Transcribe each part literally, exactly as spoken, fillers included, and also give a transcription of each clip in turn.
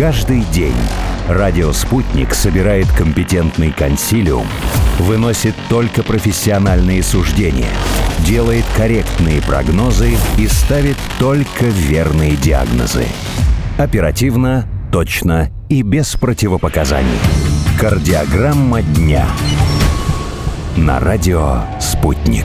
Каждый день радио «Спутник» собирает компетентный консилиум, выносит только профессиональные суждения, делает корректные прогнозы и ставит только верные диагнозы. Оперативно, точно и без противопоказаний. Кардиограмма дня на радио «Спутник».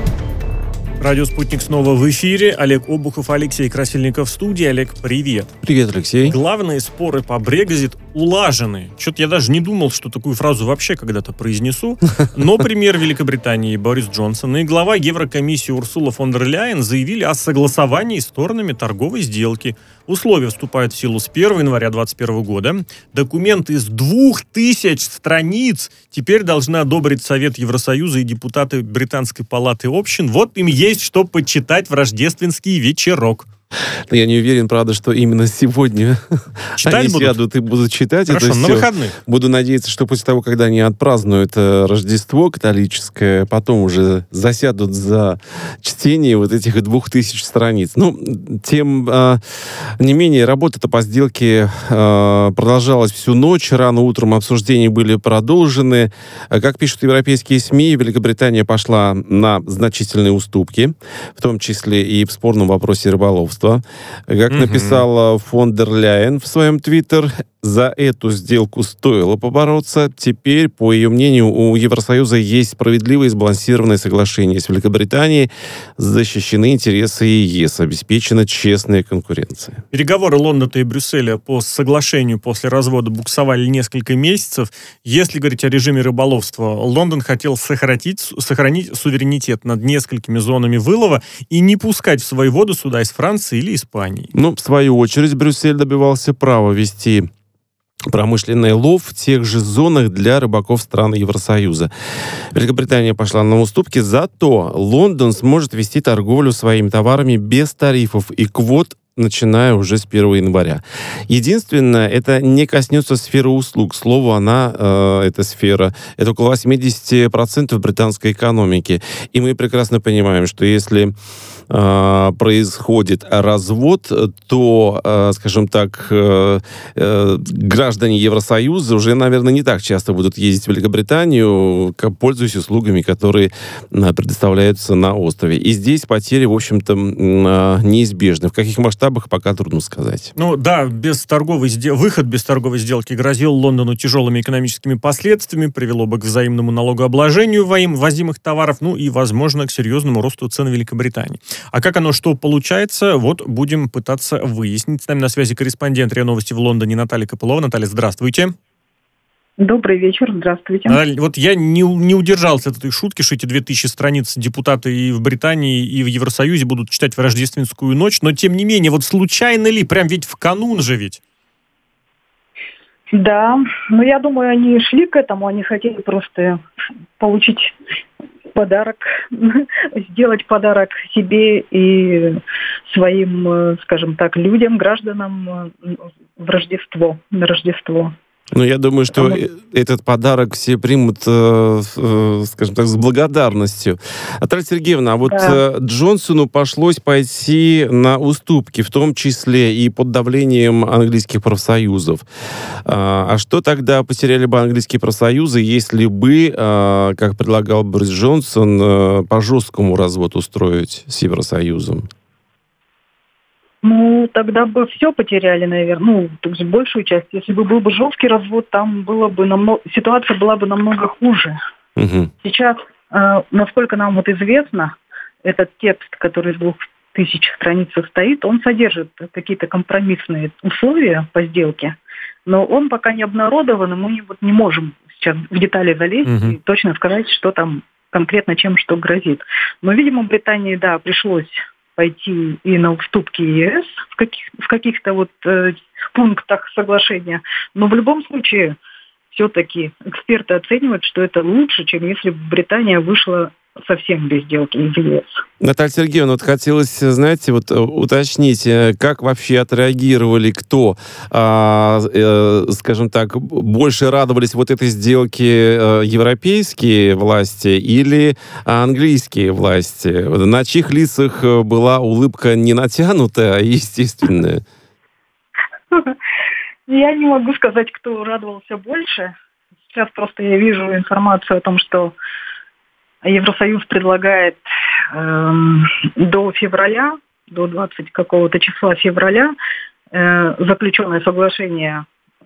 Радио «Спутник» снова в эфире. Олег Обухов, Алексей Красильников в студии. Олег, привет. Привет, Алексей. Главные споры по Брекзит улажены. Что-то я даже не думал, что такую фразу вообще когда-то произнесу. Но премьер Великобритании Борис Джонсон и глава Еврокомиссии Урсула фон дер Ляйен заявили о согласовании сторонами торговой сделки. Условия вступают в силу с первого января двадцать первого года. Документ из двух тысяч страниц теперь должны одобрить Совет Евросоюза и депутаты Британской палаты общин. Вот им есть что почитать в рождественский вечерок. Но я не уверен, правда, что именно сегодня читать они будут? сядут и будут читать. Хорошо, это на все. выходных. Буду надеяться, что после того, когда они отпразднуют э, Рождество католическое, потом уже засядут за чтение вот этих двух тысяч страниц. Ну, тем э, не менее, работа-то по сделке э, продолжалась всю ночь. Рано утром обсуждения были продолжены. Как пишут европейские СМИ, Великобритания пошла на значительные уступки, в том числе и в спорном вопросе рыболовства. Как угу. написала фон дер Ляйен в своем твиттер, за эту сделку стоило побороться. Теперь, по ее мнению, у Евросоюза есть справедливое и сбалансированное соглашение с Великобританией, защищены интересы ЕС, обеспечена честная конкуренция. Переговоры Лондона и Брюсселя по соглашению после развода буксовали несколько месяцев. Если говорить о режиме рыболовства, Лондон хотел сохранить, сохранить суверенитет над несколькими зонами вылова и не пускать в свои воды суда из Франции или Испании. Ну, в свою очередь, Брюссель добивался права вести промышленный лов в тех же зонах для рыбаков стран Евросоюза. Великобритания пошла на уступки, зато Лондон сможет вести торговлю своими товарами без тарифов и квот, начиная уже с первого января. Единственное, это не коснется сферы услуг. К слову, она, э, эта сфера, это около восемьдесят процентов британской экономики. И мы прекрасно понимаем, что если э, происходит развод, то, э, скажем так, э, э, граждане Евросоюза уже, наверное, не так часто будут ездить в Великобританию, пользуясь услугами, которые э, предоставляются на острове. И здесь потери, в общем-то, э, неизбежны. В каких масштабах пока трудно сказать. Ну да, без торговой сдел... выход без торговой сделки грозил Лондону тяжелыми экономическими последствиями, привело бы к взаимному налогообложению ввозимых товаров, ну и, возможно, к серьезному росту цен в Великобритании. А как оно, что получается, вот будем пытаться выяснить. С нами на связи корреспондент РИА Новости в Лондоне Наталья Копылова. Наталья, здравствуйте. Добрый вечер, здравствуйте. Наталья, вот я не, не удержался от этой шутки, что эти две тысячи страниц депутаты и в Британии, и в Евросоюзе будут читать в рождественскую ночь, но тем не менее, вот случайно ли, прям ведь в канун же ведь? Да, но я думаю, они шли к этому, они хотели просто получить подарок, сделать подарок себе и своим, скажем так, людям, гражданам в Рождество, на Рождество. Ну, я думаю, что Потому... этот подарок все примут, э, э, скажем так, с благодарностью. Наталья Сергеевна, а вот да. э, Джонсону пришлось пойти на уступки, в том числе и под давлением английских профсоюзов. А, а что тогда потеряли бы английские профсоюзы, если бы, э, как предлагал Борис Джонсон, э, по жесткому развод устроить с Евросоюзом? Ну, тогда бы все потеряли, наверное, ну, то есть большую часть. Если бы был бы жесткий развод, там было бы намного, ситуация была бы намного хуже. Угу. Сейчас, э, насколько нам вот известно, этот текст, который из двух тысяч страниц состоит, он содержит какие-то компромиссные условия по сделке, но он пока не обнародован, и мы не, вот, не можем сейчас в детали залезть угу. и точно сказать, что там конкретно чем что грозит. Но, видимо, Британии, да, пришлось пойти и на уступки ЕС в, каких, в каких-то вот э, пунктах соглашения. Но в любом случае, все-таки эксперты оценивают, что это лучше, чем если бы Британия вышла совсем без сделки из ЕС. Наталья Сергеевна, вот хотелось, знаете, вот уточнить, как вообще отреагировали, кто, а, э, скажем так, больше радовались вот этой сделке, э, европейские власти или английские власти? На чьих лицах была улыбка не натянутая, а естественная? Я не могу сказать, кто радовался больше. Сейчас просто я вижу информацию о том, что Евросоюз предлагает эм, до февраля, до двадцатого какого-то числа февраля, э, заключенное соглашение,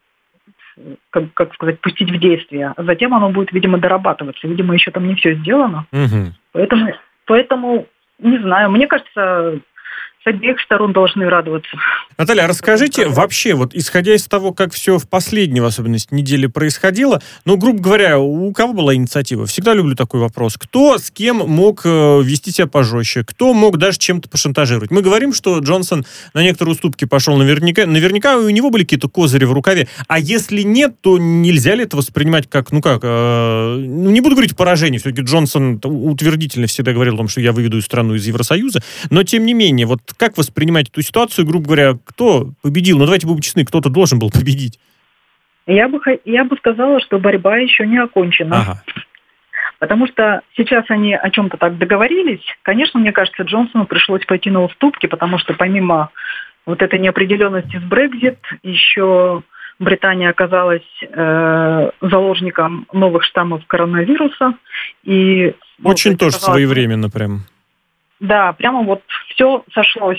как, как сказать, пустить в действие. А затем оно будет, видимо, дорабатываться. Видимо, еще там не все сделано. Угу. Поэтому, поэтому, не знаю, мне кажется, с обеих сторон должны радоваться. Наталья, а расскажите вообще, вот исходя из того, как все в последней, в особенности, неделе происходило, ну, грубо говоря, у кого была инициатива? Всегда люблю такой вопрос. Кто с кем мог э, вести себя пожестче? Кто мог даже чем-то пошантажировать? Мы говорим, что Джонсон на некоторые уступки пошел наверняка. Наверняка у него были какие-то козыри в рукаве. А если нет, то нельзя ли это воспринимать как, ну как, э, ну, не буду говорить поражение. Все-таки Джонсон утвердительно всегда говорил о том, что я выведу страну из Евросоюза. Но, тем не менее, вот как воспринимать эту ситуацию, грубо говоря, кто победил? Ну, давайте будем честны, кто-то должен был победить. Я бы, я бы сказала, что борьба еще не окончена. Ага. Потому что сейчас они о чем-то так договорились. Конечно, мне кажется, Джонсону пришлось пойти на уступки, потому что помимо вот этой неопределенности с Брексит, еще Британия оказалась э, заложником новых штаммов коронавируса. И, Очень вот, тоже оказалось, своевременно прям. Да, прямо вот все сошлось.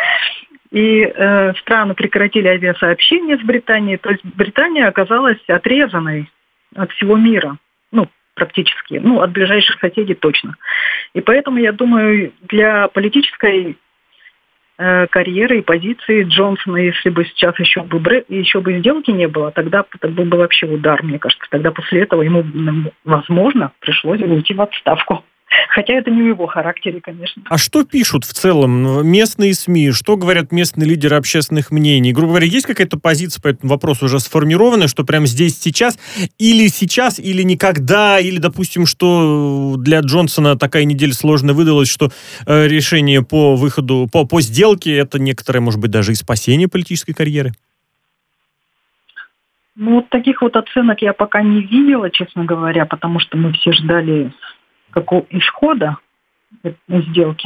И э, страны прекратили авиасообщение с Британией. То есть Британия оказалась отрезанной от всего мира. Ну, практически. Ну, от ближайших соседей точно. И поэтому, я думаю, для политической э, карьеры и позиции Джонсона, если бы сейчас еще бы, бре... еще бы сделки не было, тогда это был бы вообще удар, мне кажется. Тогда после этого ему, возможно, пришлось бы уйти в отставку. Хотя это не в его характере, конечно. А что пишут в целом местные СМИ? Что говорят местные лидеры общественных мнений? Грубо говоря, есть какая-то позиция по этому вопросу уже сформированная, что прямо здесь, сейчас, или сейчас, или никогда, или, допустим, что для Джонсона такая неделя сложная выдалась, что э, решение по выходу, по, по сделке, это некоторое, может быть, даже и спасение политической карьеры? Ну, вот таких вот оценок я пока не видела, честно говоря, потому что мы все ждали какого исхода этой сделки.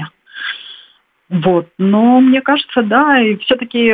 Вот. Но мне кажется, да, и все-таки,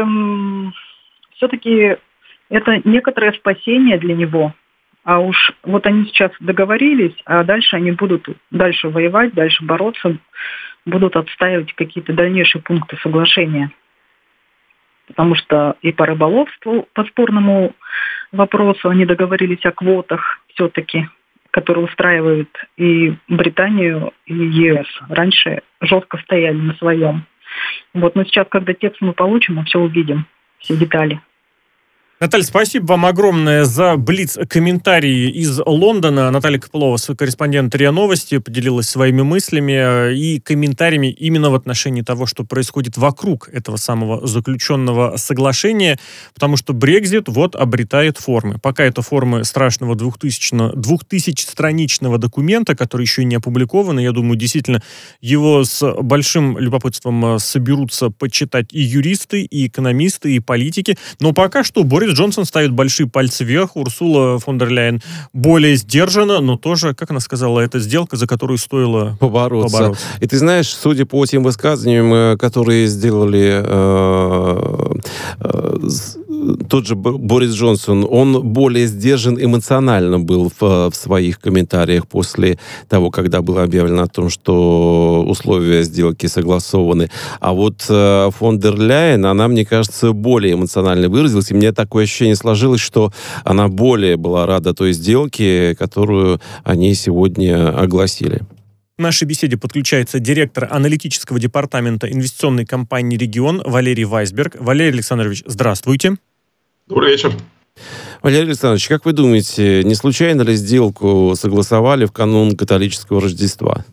все-таки это некоторое спасение для него. А уж вот они сейчас договорились, а дальше они будут дальше воевать, дальше бороться, будут отстаивать какие-то дальнейшие пункты соглашения. Потому что и по рыболовству, по спорному вопросу, они договорились о квотах все-таки, которые устраивают и Британию, и ЕС. Раньше жестко стояли на своем. Вот, но сейчас, когда текст мы получим, мы все увидим, все детали. Наталья, спасибо вам огромное за блиц-комментарии из Лондона. Наталья Копылова, корреспондент РИА Новости, поделилась своими мыслями и комментариями именно в отношении того, что происходит вокруг этого самого заключенного соглашения, потому что Брексит вот обретает формы. Пока это формы страшного двухтысячестраничного документа, который еще не опубликован, и я думаю, действительно, его с большим любопытством соберутся почитать и юристы, и экономисты, и политики. Но пока что Борис Джонсон ставит большие пальцы вверх, Урсула фон дер Ляйен более сдержана, но тоже, как она сказала, это сделка, за которую стоило побороться. побороться. И ты знаешь, судя по тем высказываниям, которые сделали э, э, тот же Борис Джонсон, он более сдержан эмоционально был в, в своих комментариях после того, когда было объявлено о том, что условия сделки согласованы. А вот э, фон дер Ляйен, она, мне кажется, более эмоционально выразилась, и мне такое ощущение сложилось, что она более была рада той сделке, которую они сегодня огласили. В нашей беседе подключается директор аналитического департамента инвестиционной компании «Регион» Валерий Вайсберг. Валерий Александрович, здравствуйте. Добрый вечер. Валерий Александрович, как вы думаете, не случайно ли сделку согласовали в канун католического Рождества?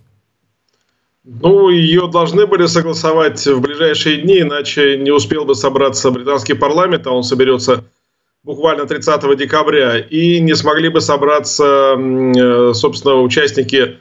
Ну, ее должны были согласовать в ближайшие дни, иначе не успел бы собраться британский парламент, а он соберется буквально тридцатого декабря, и не смогли бы собраться, собственно, участники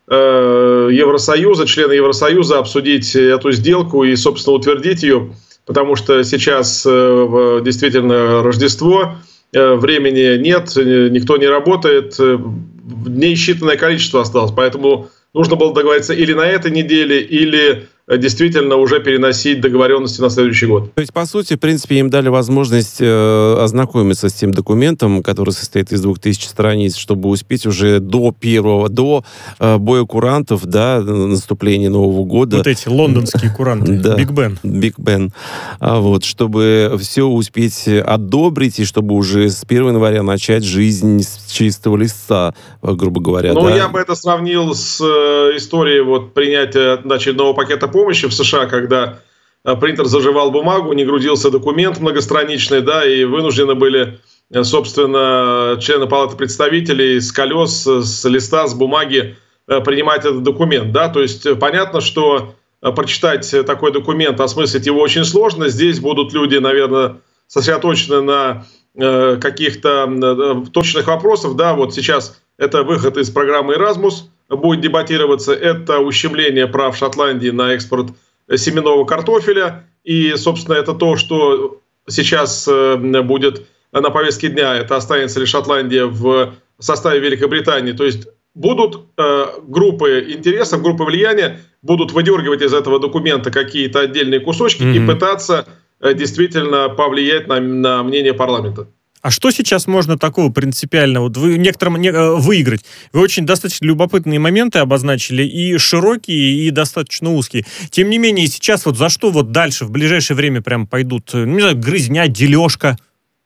Евросоюза, члены Евросоюза, обсудить эту сделку и, собственно, утвердить ее, потому что сейчас действительно Рождество, времени нет, никто не работает, дней считанное количество осталось, поэтому нужно было договориться или на этой неделе, или действительно уже переносить договоренности на следующий год. То есть, по сути, в принципе, им дали возможность э, ознакомиться с тем документом, который состоит из двух тысяч страниц, чтобы успеть уже до первого, до э, боя курантов, да, наступления Нового года. Вот эти лондонские куранты, да, Биг Бен. Биг Бен. А вот, чтобы все успеть одобрить, и чтобы уже с первого января начать жизнь с чистого листа, грубо говоря. Ну, да? я бы это сравнил с э, историей вот, принятия очередного пакета помощи в США, когда э, принтер заживал бумагу, не грузился документ многостраничный, да, и вынуждены были, э, собственно, члены Палаты представителей с колес, с листа, с бумаги э, принимать этот документ, да, то есть э, понятно, что э, прочитать такой документ, осмыслить его очень сложно, здесь будут люди, наверное, сосредоточены на э, каких-то э, точных вопросах, да, вот сейчас это выход из программы «Эразмус», будет дебатироваться, это ущемление прав Шотландии на экспорт семенного картофеля. И, собственно, это то, что сейчас будет на повестке дня. Это останется ли Шотландия в составе Великобритании. То есть будут э, группы интересов, группы влияния, будут выдергивать из этого документа какие-то отдельные кусочки mm-hmm. и пытаться э, действительно повлиять на, на мнение парламента. А что сейчас можно такого принципиального вот вы, некоторым не, выиграть? Вы очень достаточно любопытные моменты обозначили, и широкие, и достаточно узкие. Тем не менее, сейчас вот за что вот дальше, в ближайшее время прям пойдут, не знаю, грызня, дележка?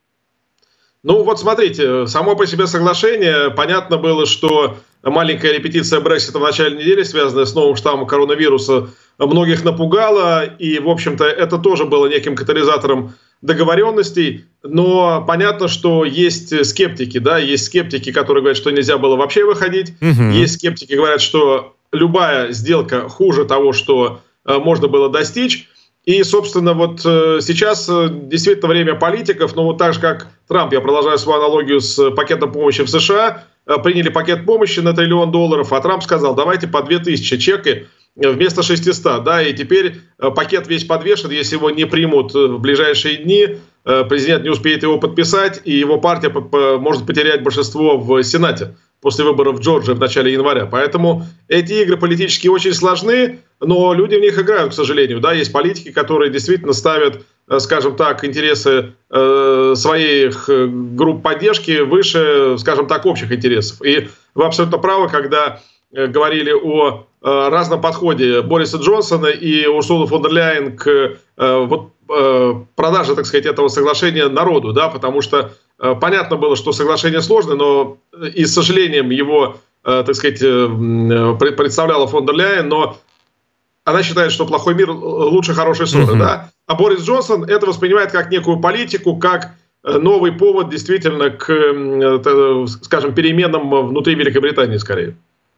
Ну вот смотрите, само по себе соглашение, понятно было, что маленькая репетиция Брексита в начале недели, связанная с новым штаммом коронавируса, многих напугала, и, в общем-то, это тоже было неким катализатором договоренностей, но понятно, что есть скептики, да, есть скептики, которые говорят, что нельзя было вообще выходить, угу. есть скептики, говорят, что любая сделка хуже того, что э, можно было достичь, и, собственно, вот э, сейчас э, действительно время политиков, но вот так же, как Трамп, я продолжаю свою аналогию с пакетом помощи в США, э, приняли пакет помощи на триллион долларов, а Трамп сказал, давайте по две тысячи чеки, вместо шестисот, да, и теперь пакет весь подвешен, если его не примут в ближайшие дни, президент не успеет его подписать, и его партия может потерять большинство в Сенате после выборов в Джорджии в начале января. Поэтому эти игры политические очень сложны, но люди в них играют, к сожалению. Да, есть политики, которые действительно ставят, скажем так, интересы э, своих групп поддержки выше, скажем так, общих интересов. И вы абсолютно правы, когда говорили о э, разном подходе Бориса Джонсона и Урсулы фон дер Ляйен к э, вот, э, продаже, так сказать, этого соглашения народу, да, потому что э, понятно было, что соглашение сложное, но и с сожалением его, э, так сказать, э, представляла фон дер Ляйен, но она считает, что плохой мир лучше хорошей ссоры, mm-hmm. да, а Борис Джонсон это воспринимает как некую политику, как новый повод действительно к, э, скажем, переменам внутри Великобритании скорее.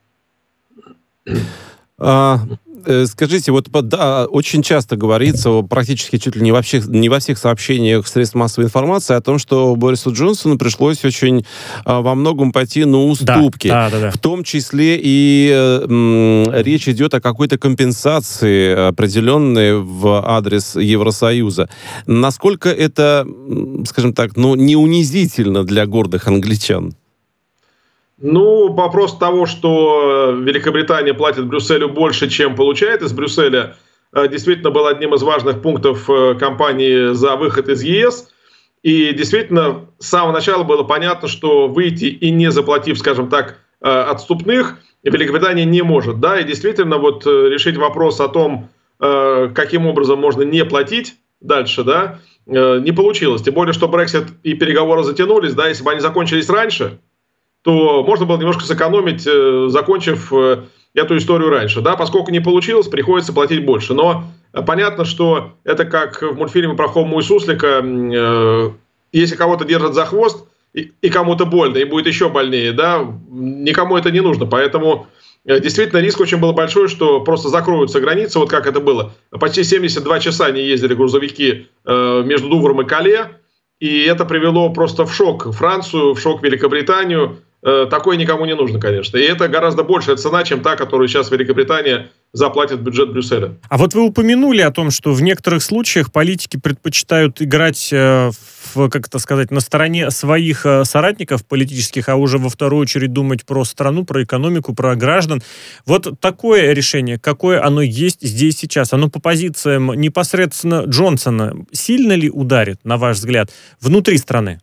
А, э, скажите, вот да, очень часто говорится, практически чуть ли не во всех, не во всех сообщениях средств массовой информации о том, что Борису Джонсону пришлось очень а, во многом пойти на уступки. Да, да, да, да. В том числе и м, речь идет о какой-то компенсации определенной в адрес Евросоюза. Насколько это, скажем так, ну, не унизительно для гордых англичан? Ну, вопрос того, что Великобритания платит Брюсселю больше, чем получает из Брюсселя, действительно был одним из важных пунктов кампании за выход из ЕС. И действительно, с самого начала было понятно, что выйти и не заплатив, скажем так, отступных, Великобритания не может. Да? И действительно, вот решить вопрос о том, каким образом можно не платить дальше, да, не получилось. Тем более, что Брексит и переговоры затянулись, да, если бы они закончились раньше, то можно было немножко сэкономить, закончив эту историю раньше. Да? Поскольку не получилось, приходится платить больше. Но понятно, что это как в мультфильме про Хому и Суслика. Если кого-то держат за хвост, и кому-то больно, и будет еще больнее, да, никому это не нужно. Поэтому действительно риск очень был большой, что просто закроются границы, вот как это было. Почти семьдесят два часа не ездили грузовики между Дувром и Кале. И это привело просто в шок Францию, в шок Великобританию. Такое никому не нужно, конечно. И это гораздо большая цена, чем та, которую сейчас Великобритания заплатит в бюджет Брюсселя. А вот вы упомянули о том, что в некоторых случаях политики предпочитают играть в в, как это сказать, на стороне своих соратников политических, а уже во вторую очередь думать про страну, про экономику, про граждан. Вот такое решение, какое оно есть здесь сейчас, оно по позициям непосредственно Джонсона сильно ли ударит, на ваш взгляд, внутри страны?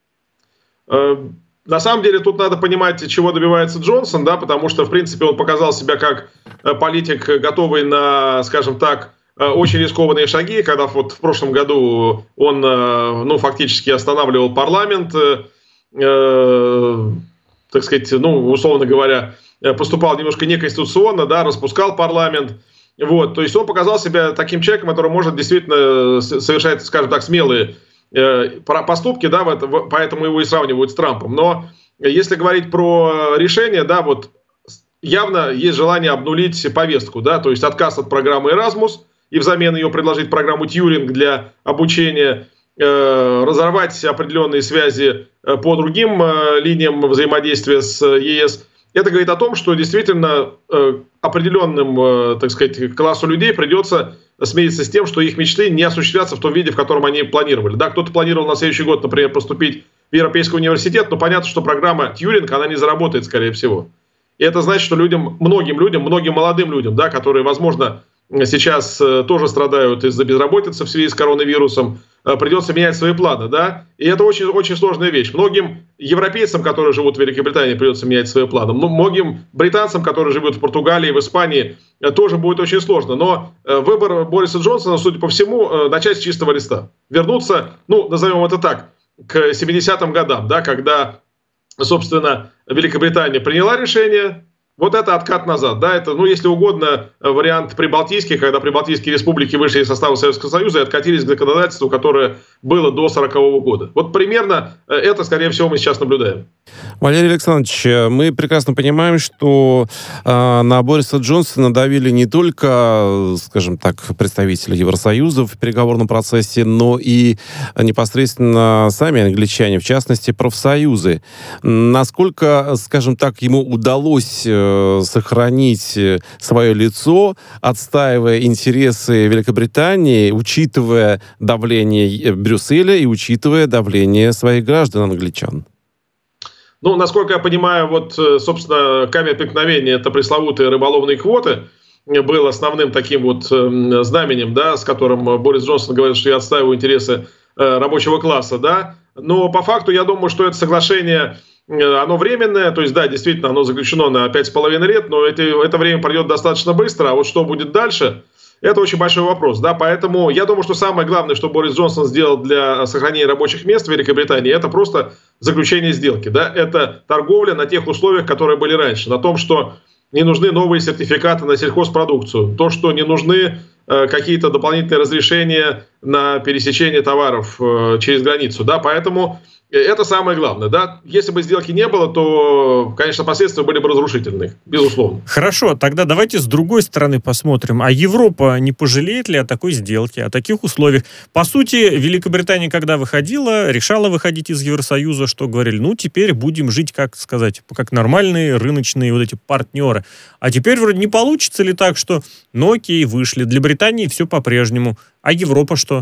На самом деле тут надо понимать, чего добивается Джонсон, да, потому что, в принципе, он показал себя как политик, готовый на, скажем так, очень рискованные шаги, когда вот в прошлом году он, ну, фактически останавливал парламент, э, так сказать, ну, условно говоря, поступал немножко неконституционно, да, распускал парламент. Вот, то есть он показал себя таким человеком, который может действительно совершать, скажем так, смелые поступки, да, поэтому его и сравнивают с Трампом. Но если говорить про решение, да, вот явно есть желание обнулить повестку, да, то есть отказ от программы Erasmus и взамен ее предложить программу Тьюринг для обучения, э, разорвать определенные связи по другим э, линиям взаимодействия с ЕС. Это говорит о том, что действительно э, определенным, э, так сказать, классу людей придется смириться с тем, что их мечты не осуществятся в том виде, в котором они планировали. Да, кто-то планировал на следующий год, например, поступить в Европейский университет, но понятно, что программа Тьюринг, она не заработает, скорее всего. И это значит, что людям, многим людям, многим молодым людям, да, которые, возможно, сейчас тоже страдают из-за безработицы в связи с коронавирусом, придется менять свои планы, да, и это очень, очень сложная вещь. Многим европейцам, которые живут в Великобритании, придется менять свои планы. Многим британцам, которые живут в Португалии, в Испании, тоже будет очень сложно. Но выбор Бориса Джонсона, судя по всему, начать с чистого листа. Вернуться, ну, назовем это так, к семидесятым годам, да, когда, собственно, Великобритания приняла решение. Вот это откат назад, да, это, ну, если угодно, вариант прибалтийский, когда прибалтийские республики вышли из состава Советского Союза и откатились к законодательству, которое было до сорокового года. Вот примерно это, скорее всего, мы сейчас наблюдаем. Валерий Александрович, мы прекрасно понимаем, что э, на Бориса Джонсона давили не только, скажем так, представители Евросоюза в переговорном процессе, но и непосредственно сами англичане, в частности, профсоюзы. Насколько, скажем так, ему удалось э, сохранить свое лицо, отстаивая интересы Великобритании, учитывая давление Брюсселя и учитывая давление своих граждан, англичан? Ну, насколько я понимаю, вот, собственно, камень преткновения, это пресловутые рыболовные квоты, был основным таким вот знаменем, да, с которым Борис Джонсон говорит, что я отстаиваю интересы рабочего класса, да. Но по факту я думаю, что это соглашение, оно временное, то есть, да, действительно, оно заключено на пять с половиной лет, но это, это время пройдет достаточно быстро, а вот что будет дальше, это очень большой вопрос, да, поэтому я думаю, что самое главное, что Борис Джонсон сделал для сохранения рабочих мест в Великобритании, это просто заключение сделки, да, это торговля на тех условиях, которые были раньше, на том, что не нужны новые сертификаты на сельхозпродукцию, то, что не нужны э, какие-то дополнительные разрешения на пересечение товаров э, через границу, да, поэтому это самое главное, да. Если бы сделки не было, то, конечно, последствия были бы разрушительны, безусловно. Хорошо, тогда давайте с другой стороны посмотрим. А Европа не пожалеет ли о такой сделке, о таких условиях? По сути, Великобритания, когда выходила, решала выходить из Евросоюза, что говорили, ну, теперь будем жить, как сказать, как нормальные рыночные вот эти партнеры. А теперь вроде не получится ли так, что, ну, окей, вышли. Для Британии все по-прежнему. А Европа что?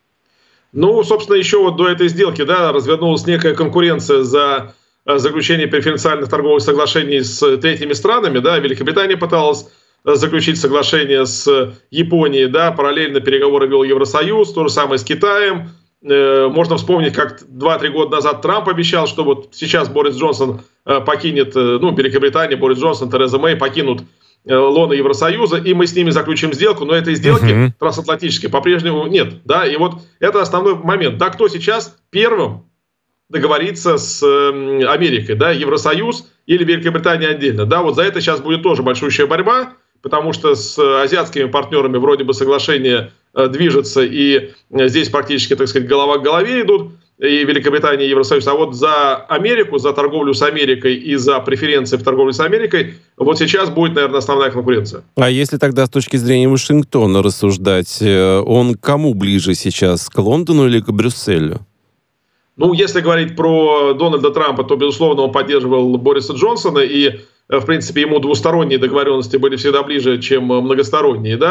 Ну, собственно, еще вот до этой сделки, да, развернулась некая конкуренция за заключение преференциальных торговых соглашений с третьими странами, да, Великобритания пыталась заключить соглашение с Японией, да, параллельно переговоры вел Евросоюз, то же самое с Китаем. Можно вспомнить, как два-три года назад Трамп обещал, что вот сейчас Борис Джонсон покинет, ну, Великобритания, Борис Джонсон, Тереза Мэй покинут лоно Евросоюза, и мы с ними заключим сделку, но этой сделки uh-huh. трансатлантической по-прежнему нет, да, и вот это основной момент, да, кто сейчас первым договорится с э, Америкой, да, Евросоюз или Великобритания отдельно, да, вот за это сейчас будет тоже большущая борьба, потому что с азиатскими партнерами вроде бы соглашение э, движется, и э, здесь практически, так сказать, голова к голове идут, и Великобритания, и Евросоюз, а вот за Америку, за торговлю с Америкой и за преференции в торговле с Америкой, вот сейчас будет, наверное, основная конкуренция. А если тогда с точки зрения Вашингтона рассуждать, он к кому ближе сейчас, к Лондону или к Брюсселю? Ну, если говорить про Дональда Трампа, то, безусловно, он поддерживал Бориса Джонсона, и, в принципе, ему двусторонние договоренности были всегда ближе, чем многосторонние, да.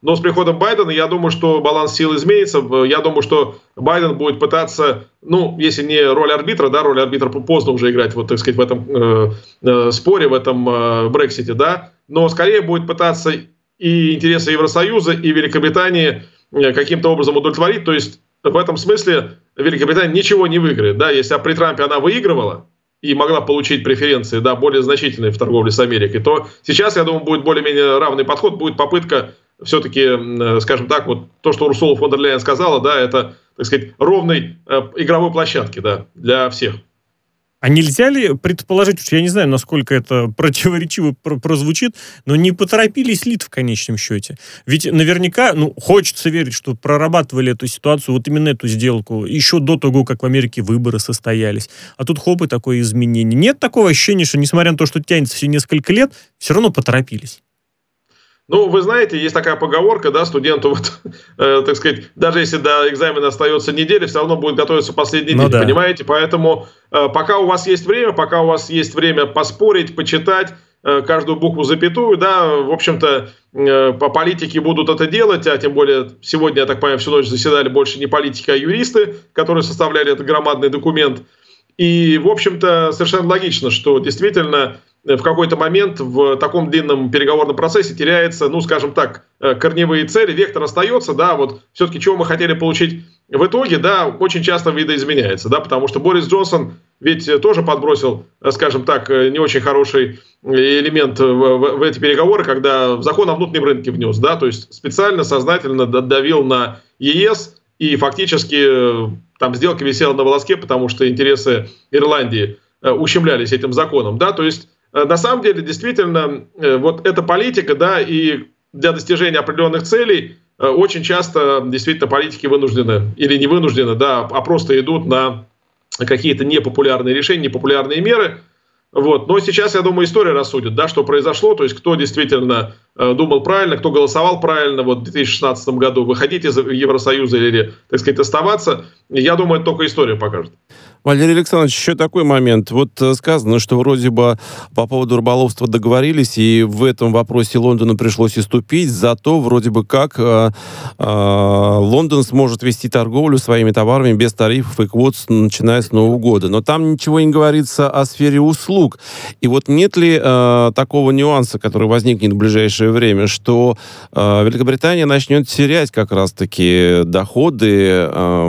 Но с приходом Байдена, я думаю, что баланс сил изменится. Я думаю, что Байден будет пытаться, ну, если не роль арбитра, да, роль арбитра поздно уже играть, вот, так сказать, в этом э, э, споре, в этом э, Брексите, да, но скорее будет пытаться и интересы Евросоюза, и Великобритании каким-то образом удовлетворить. То есть в этом смысле Великобритания ничего не выиграет, да, если при Трампе она выигрывала и могла получить преференции, да, более значительные в торговле с Америкой, то сейчас, я думаю, будет более-менее равный подход, будет попытка все-таки, скажем так, вот то, что Урсула фон дер Ляйен сказала, да, это, так сказать, ровной э, игровой площадки, да, для всех. А нельзя ли предположить, что я не знаю, насколько это противоречиво прозвучит, но не поторопились ли в конечном счете? Ведь наверняка, ну, хочется верить, что прорабатывали эту ситуацию, вот именно эту сделку, еще до того, как в Америке выборы состоялись. А тут хоп, и такое изменение. Нет такого ощущения, что, несмотря на то, что тянется все несколько лет, все равно поторопились? Ну, вы знаете, есть такая поговорка, да, студенту, вот, э, так сказать, даже если до экзамена остается неделя, все равно будет готовиться последний ну день, да. Понимаете? Поэтому э, пока у вас есть время, пока у вас есть время поспорить, почитать э, каждую букву, запятую, да, в общем-то, э, по политике будут это делать, а тем более сегодня, я так понимаю, всю ночь заседали больше не политики, а юристы, которые составляли этот громадный документ. И, в общем-то, совершенно логично, что действительно в какой-то момент в таком длинном переговорном процессе теряется, ну, скажем так, корневые цели, вектор остается, да, вот все-таки чего мы хотели получить в итоге, да, очень часто видоизменяется, да, потому что Борис Джонсон ведь тоже подбросил, скажем так, не очень хороший элемент в, в, в эти переговоры, когда закон о внутреннем рынке внес, да, то есть специально, сознательно давил на ЕС, и фактически там сделка висела на волоске, потому что интересы Ирландии ущемлялись этим законом, да, то есть на самом деле, действительно, вот эта политика, да, и для достижения определенных целей очень часто действительно политики вынуждены или не вынуждены, да, а просто идут на какие-то непопулярные решения, непопулярные меры. Вот. Но сейчас, я думаю, история рассудит, да, что произошло, то есть кто действительно думал правильно, кто голосовал правильно вот в две тысячи шестнадцатом году, выходить из Евросоюза или, так сказать, оставаться, я думаю, это только история покажет. Валерий Александрович, еще такой момент. Вот сказано, что вроде бы по поводу рыболовства договорились, и в этом вопросе Лондону пришлось уступить, зато вроде бы как э, э, Лондон сможет вести торговлю своими товарами без тарифов и квот, начиная с Нового года. Но там ничего не говорится о сфере услуг. И вот нет ли э, такого нюанса, который возникнет в ближайшее время, что э, Великобритания начнет терять как раз-таки доходы э,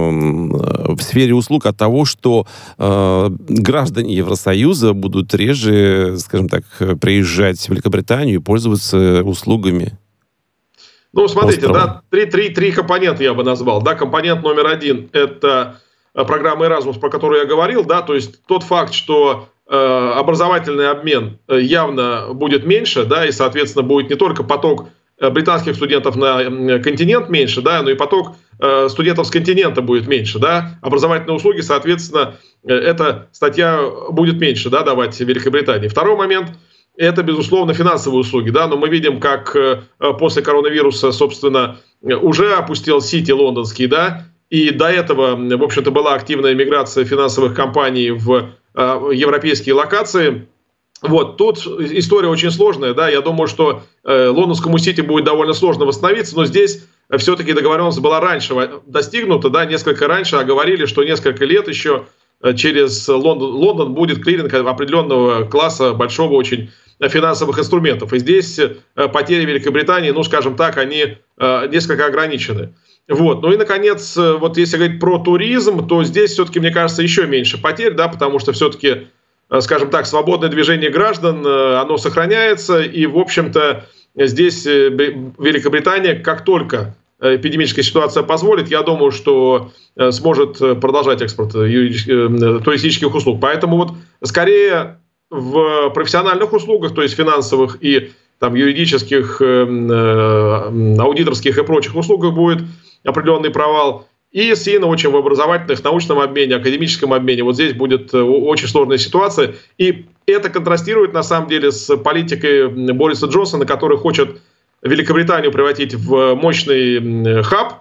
в сфере услуг от того, что э, граждане Евросоюза будут реже, скажем так, приезжать в Великобританию и пользоваться услугами? Ну, смотрите, да, три, три, три компонента я бы назвал. Да, компонент номер один – это программа Erasmus, про которую я говорил, да, то есть тот факт, что э, образовательный обмен явно будет меньше, да, и, соответственно, будет не только поток британских студентов на континент меньше, да, но и поток э, студентов с континента будет меньше, да, образовательные услуги, соответственно, э, эта статья будет меньше, да, давать Великобритании. Второй момент – это, безусловно, финансовые услуги, да, но мы видим, как э, после коронавируса, собственно, уже опустил Сити лондонский, да, и до этого, в общем-то, была активная миграция финансовых компаний в э, европейские локации. Вот, тут история очень сложная, да, я думаю, что э, лондонскому Сити будет довольно сложно восстановиться, но здесь все-таки договоренность была раньше достигнута, да, несколько раньше, а говорили, что несколько лет еще через Лондон, Лондон будет клиринг определенного класса, большого очень финансовых инструментов, и здесь э, потери Великобритании, ну, скажем так, они э, несколько ограничены. Вот, ну и, наконец, вот если говорить про туризм, то здесь все-таки, мне кажется, еще меньше потерь, да, потому что все-таки, скажем так, свободное движение граждан, оно сохраняется, и, в общем-то, здесь Великобритания, как только эпидемическая ситуация позволит, я думаю, что сможет продолжать экспорт туристических услуг. Поэтому вот скорее в профессиональных услугах, то есть финансовых и там, юридических, аудиторских и прочих услугах будет определенный провал. И сильно очень в образовательных, научном обмене, академическом обмене. Вот здесь будет очень сложная ситуация. И это контрастирует, на самом деле, с политикой Бориса Джонсона, который хочет Великобританию превратить в мощный хаб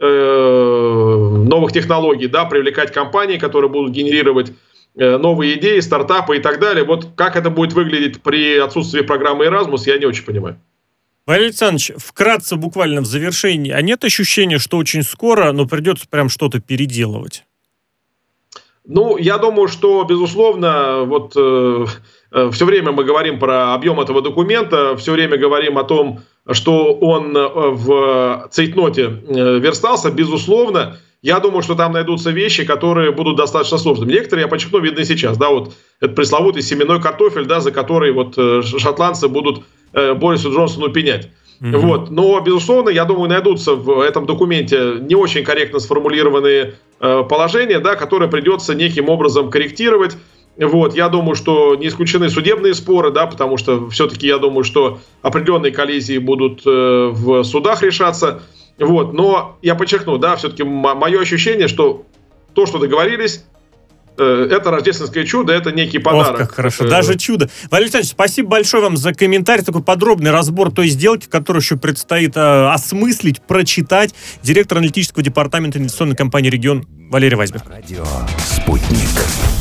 э, новых технологий, да, привлекать компании, которые будут генерировать э, новые идеи, стартапы и так далее. Вот как это будет выглядеть при отсутствии программы Erasmus, я не очень понимаю. Валерий Александрович, вкратце, буквально в завершении, а нет ощущения, что очень скоро, но придется прям что-то переделывать? Ну, я думаю, что, безусловно, вот э, э, все время мы говорим про объем этого документа, все время говорим о том, что он в цейтноте э, верстался, безусловно. Я думаю, что там найдутся вещи, которые будут достаточно сложными. Некоторые, я подчеркну, видны сейчас. Да, вот этот пресловутый семенной картофель, да, за который вот э, шотландцы будут э, Борису Джонсону пенять. Mm-hmm. Вот. Но, безусловно, я думаю, найдутся в этом документе не очень корректно сформулированные э, положения, да, которые придется неким образом корректировать. Вот. Я думаю, что не исключены судебные споры, да, потому что все-таки я думаю, что определенные коллизии будут э, в судах решаться. Вот. Но я подчеркну, да, все-таки м- мое ощущение, что то, что договорились, это рождественское чудо, это некий подарок. Ох, как хорошо, даже чудо. Валерий Александрович, спасибо большое вам за комментарий, такой подробный разбор той сделки, которую еще предстоит э, осмыслить, прочитать. Директор аналитического департамента инвестиционной компании «Регион» Валерий Вайсберг. Радио «Спутник».